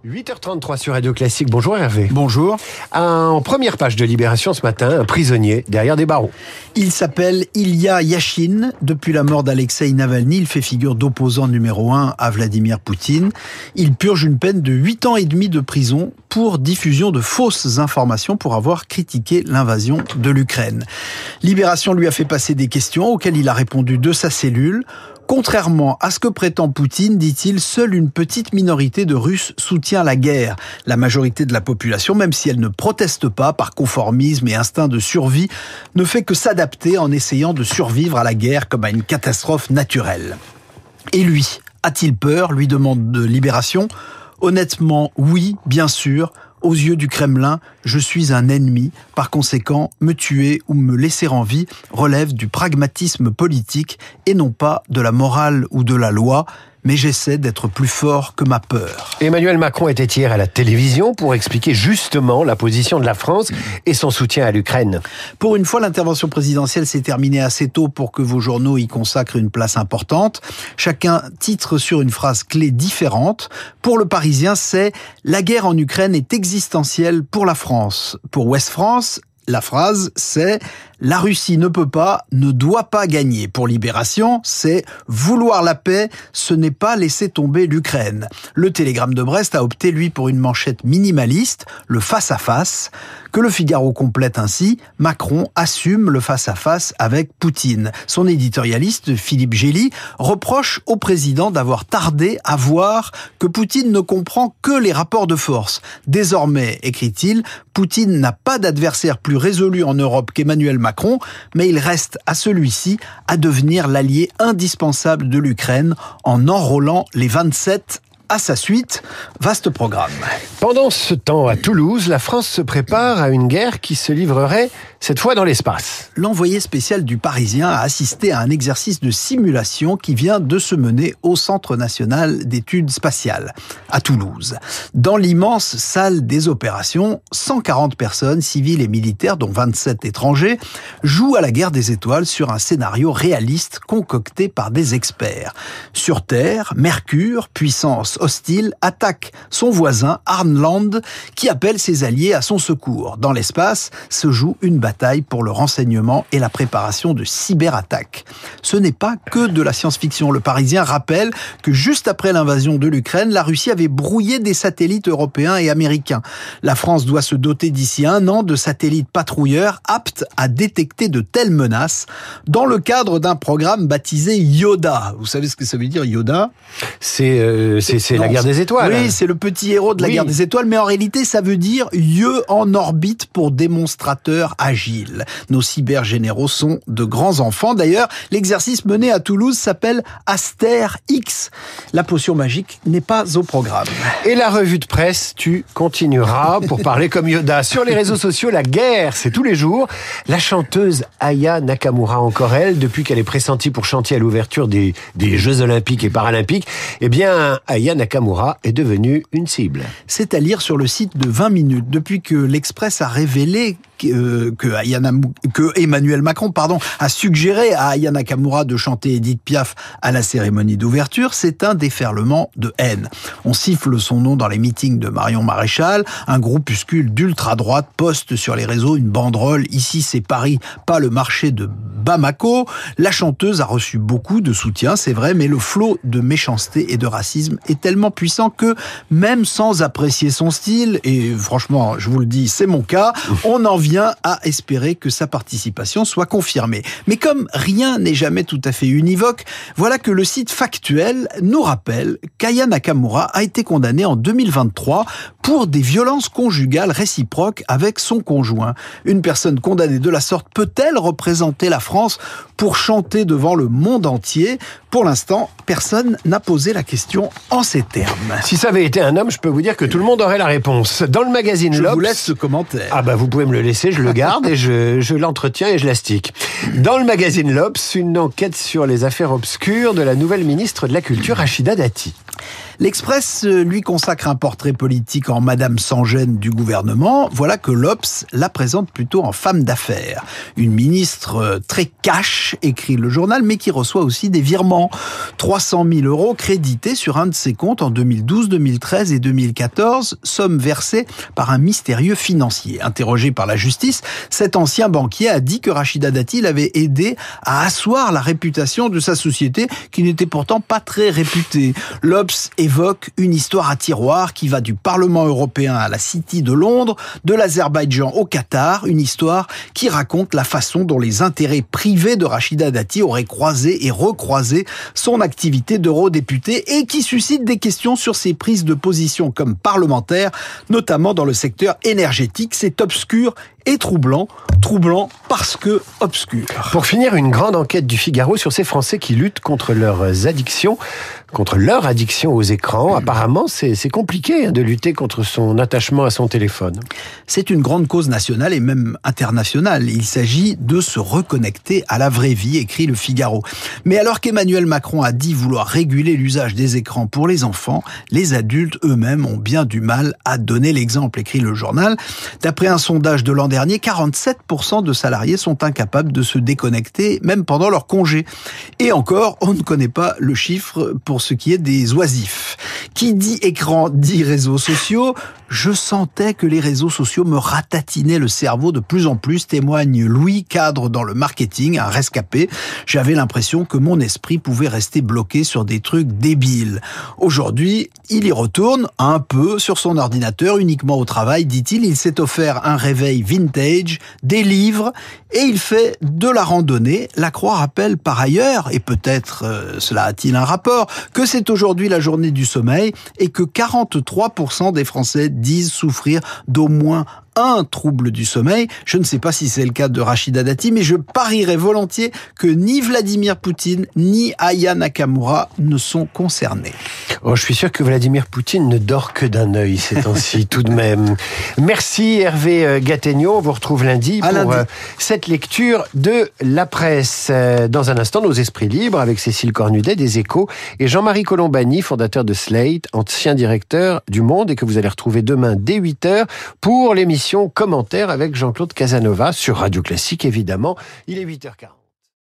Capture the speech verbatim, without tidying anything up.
huit heures trente-trois sur Radio Classique. Bonjour Hervé. Bonjour. En première page de Libération ce matin, un prisonnier derrière des barreaux. Il s'appelle Ilya Yachine. Depuis la mort d'Alexeï Navalny, il fait figure d'opposant numéro un à Vladimir Poutine. Il purge une peine de huit ans et demi de prison pour diffusion de fausses informations pour avoir critiqué l'invasion de l'Ukraine. Libération lui a fait passer des questions auxquelles il a répondu de sa cellule. Contrairement à ce que prétend Poutine, dit-il, seule une petite minorité de Russes soutient la guerre. La majorité de la population, même si elle ne proteste pas par conformisme et instinct de survie, ne fait que s'adapter en essayant de survivre à la guerre comme à une catastrophe naturelle. Et lui, a-t-il peur, lui demande de Libération ? Honnêtement, oui, bien sûr. Aux yeux du Kremlin, je suis un ennemi. Par conséquent, me tuer ou me laisser en vie relève du pragmatisme politique et non pas de la morale ou de la loi. Mais j'essaie d'être plus fort que ma peur. Emmanuel Macron était hier à la télévision pour expliquer justement la position de la France et son soutien à l'Ukraine. Pour une fois, l'intervention présidentielle s'est terminée assez tôt pour que vos journaux y consacrent une place importante. Chacun titre sur une phrase clé différente. Pour le Parisien, c'est « La guerre en Ukraine est existentielle pour la France ». Pour Ouest France, la phrase, c'est « La Russie ne peut pas, ne doit pas gagner ». Pour Libération, c'est « Vouloir la paix, ce n'est pas laisser tomber l'Ukraine ». Le Télégramme de Brest a opté, lui, pour une manchette minimaliste, le face-à-face, que le Figaro complète ainsi « Macron assume le face-à-face avec Poutine ». Son éditorialiste, Philippe Gély, reproche au président d'avoir tardé à voir que Poutine ne comprend que les rapports de force. Désormais, écrit-il, Poutine n'a pas d'adversaire plus résolu en Europe qu'Emmanuel Macron, mais il reste à celui-ci à devenir l'allié indispensable de l'Ukraine en enrôlant les vingt-sept à sa suite. Vaste programme. Pendant ce temps, à Toulouse, la France se prépare à une guerre qui se livrerait cette fois dans l'espace. L'envoyé spécial du Parisien a assisté à un exercice de simulation qui vient de se mener au Centre national d'études spatiales, à Toulouse. Dans l'immense salle des opérations, cent quarante personnes, civiles et militaires, dont vingt-sept étrangers, jouent à la guerre des étoiles sur un scénario réaliste concocté par des experts. Sur Terre, Mercure, puissance hostile, attaque son voisin Arnland, qui appelle ses alliés à son secours. Dans l'espace se joue une bataille pour le renseignement et la préparation de cyberattaques. Ce n'est pas que de la science-fiction. Le Parisien rappelle que juste après l'invasion de l'Ukraine, la Russie avait brouillé des satellites européens et américains. La France doit se doter d'ici un an de satellites patrouilleurs aptes à détecter de telles menaces dans le cadre d'un programme baptisé Yoda. Vous savez ce que ça veut dire, Yoda ? C'est, euh, c'est, c'est la guerre des étoiles. Oui, c'est le petit héros de la oui. guerre des étoiles, mais en réalité, ça veut dire yeux en orbite pour démonstrateur agile. Nos cybergénéraux sont de grands enfants. D'ailleurs, l'exercice mené à Toulouse s'appelle Aster X. La potion magique n'est pas au programme. Et la revue de presse, tu continueras pour parler comme Yoda. Sur les réseaux sociaux, la guerre, c'est tous les jours. La chanteuse Aya Nakamura, encore elle, depuis qu'elle est pressentie pour chanter à l'ouverture des, des Jeux Olympiques et Paralympiques, eh bien, Aya Nakamura est devenue une cible. C'est à lire sur le site de vingt minutes. Depuis que l'Express a révélé que, que, Ayana, que Emmanuel Macron pardon, a suggéré à Aya Nakamura de chanter Edith Piaf à la cérémonie d'ouverture, c'est un déferlement de haine. On siffle son nom dans les meetings de Marion Maréchal, un groupuscule d'ultra-droite poste sur les réseaux une banderole « Ici c'est Paris, pas le marché de Bamako ». La chanteuse a reçu beaucoup de soutien, c'est vrai, mais le flot de méchanceté et de racisme est tellement puissant que, même sans apprécier son style, et franchement, je vous le dis, c'est mon cas, on en vient à espérer que sa participation soit confirmée. Mais comme rien n'est jamais tout à fait univoque, voilà que le site Factuel nous rappelle qu'Aya Nakamura a été condamnée en deux mille vingt-trois pour des violences conjugales réciproques avec son conjoint. Une personne condamnée de la sorte peut-elle représenter la France pour chanter devant le monde entier ? Pour l'instant, personne n'a posé la question en ces termes. Si ça avait été un homme, je peux vous dire que tout le monde aurait la réponse. Dans le magazine Je L'Obs... vous laisse ce commentaire. Ah bah vous pouvez me le laisser, je le garde et je, je l'entretiens et je l'astique. Dans le magazine L'Obs, une enquête sur les affaires obscures de la nouvelle ministre de la Culture, Rachida Dati. L'Express lui consacre un portrait politique en Madame sans gêne du gouvernement. Voilà que l'Obs la présente plutôt en femme d'affaires. Une ministre très cash, écrit le journal, mais qui reçoit aussi des virements. trois cent mille euros crédités sur un de ses comptes en deux mille douze, deux mille treize et deux mille quatorze, somme versée par un mystérieux financier. Interrogé par la justice, cet ancien banquier a dit que Rachida Dati l'avait aidé à asseoir la réputation de sa société, qui n'était pourtant pas très réputée. L'Obs évoque une histoire à tiroir qui va du Parlement européen à la City de Londres, de l'Azerbaïdjan au Qatar, une histoire qui raconte la façon dont les intérêts privés de Rachida Dati auraient croisé et recroisé son activité d'eurodéputée et qui suscite des questions sur ses prises de position comme parlementaire, notamment dans le secteur énergétique. C'est obscur et troublant, troublant parce que obscur. Pour finir, une grande enquête du Figaro sur ces Français qui luttent contre leurs addictions, contre leur addiction aux écrans. Mmh. Apparemment, c'est, c'est compliqué hein, de lutter contre son attachement à son téléphone. C'est une grande cause nationale et même internationale. Il s'agit de se reconnecter à la vraie vie, écrit le Figaro. Mais alors qu'Emmanuel Macron a dit vouloir réguler l'usage des écrans pour les enfants, les adultes eux-mêmes ont bien du mal à donner l'exemple, écrit le journal. D'après un sondage de l'an dernier, quarante-sept pour cent de salariés sont incapables de se déconnecter, même pendant leur congé. Et encore, on ne connaît pas le chiffre pour ce qui est des oisifs. Qui dit écran dit réseaux sociaux. Je sentais que les réseaux sociaux me ratatinaient le cerveau de plus en plus, témoigne Louis, cadre dans le marketing, un rescapé. J'avais l'impression que mon esprit pouvait rester bloqué sur des trucs débiles. Aujourd'hui, il y retourne un peu sur son ordinateur, uniquement au travail, dit-il. Il s'est offert un réveil vintage, des livres, et il fait de la randonnée. La Croix rappelle par ailleurs, et peut-être euh, cela a-t-il un rapport, que c'est aujourd'hui la journée du sommeil et que quarante-trois pour cent des Français disent souffrir d'au moins un trouble du sommeil. Je ne sais pas si c'est le cas de Rachida Dati, mais je parierais volontiers que ni Vladimir Poutine, ni Aya Nakamura ne sont concernés. Oh, je suis sûr que Vladimir Poutine ne dort que d'un œil ces temps-ci, tout de même. Merci Hervé Gattegno. On vous retrouve lundi à pour lundi. cette lecture de la presse. Dans un instant, nos esprits libres avec Cécile Cornudet des Échos et Jean-Marie Colombani, fondateur de Slate, ancien directeur du Monde et que vous allez retrouver demain dès huit heures pour l'émission Commentaire avec Jean-Claude Casanova sur Radio Classique, évidemment. Il est huit heures quarante.